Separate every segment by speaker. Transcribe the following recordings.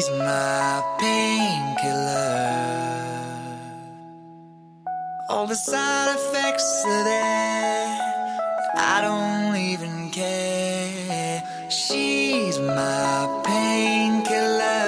Speaker 1: She's my painkiller. All the side effects are there, I don't even care. She's my painkiller.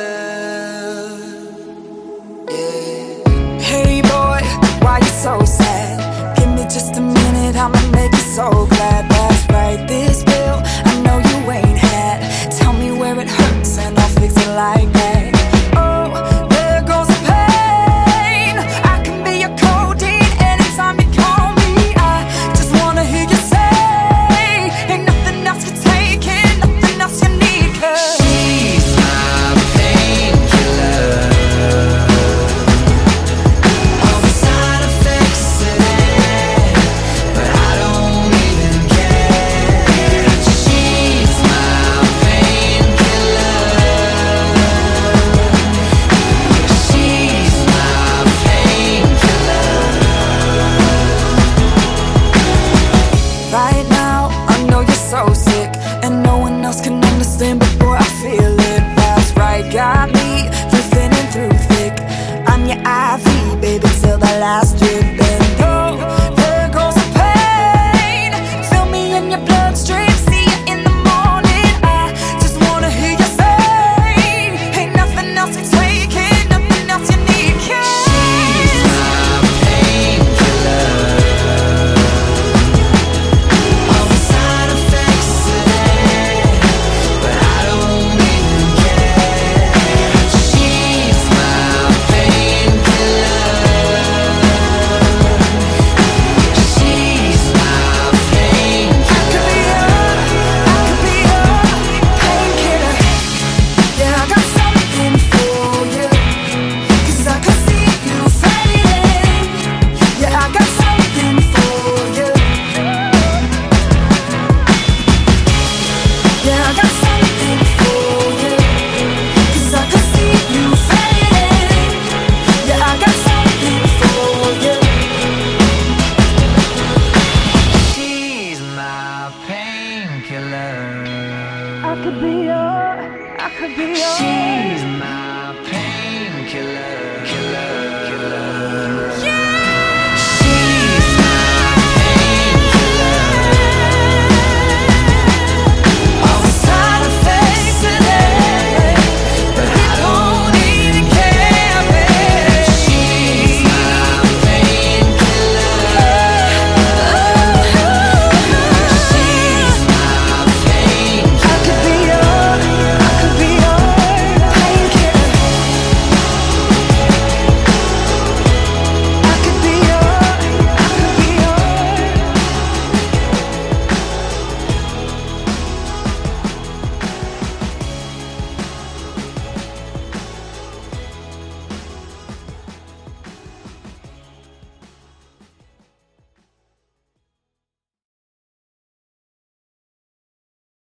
Speaker 1: Yeah.
Speaker 2: Hey boy, why you so sad? Give me just a minute, I'ma make you so glad. That's right, this pill, I know you ain't had. Tell me where it hurts and I'll fix it like that. Oh, there goes the pain. I can be your codeine anytime you call me. I just wanna hear you say, ain't nothing else you take it, nothing else you need, 'cause
Speaker 1: she's my painkiller. All the side effects are there, but I don't even care. She's my painkiller. She's my painkiller.
Speaker 2: right now, I know you're so sick, and no one else can understand, but boy, I feel it. That's right, got me through thin and through thick. I'm your IV, baby, till the last drip. And oh, there goes the pain. Feel me in your bloodstream, see you in the morning. I just wanna hear you say, ain't nothing else to take it, nothing else you need, 'cause
Speaker 1: She's my painkiller. All the side effects are there, but I don't even care. She's my painkiller. She's my painkiller.
Speaker 2: I could be your painkiller. Yeah, I got something for you, 'cause I can see you fading. Yeah, I got something for you. Yeah, I got something for you, 'cause I can see you fading. Yeah, I got something for you.
Speaker 1: She's my painkiller.
Speaker 2: I could be your
Speaker 1: She's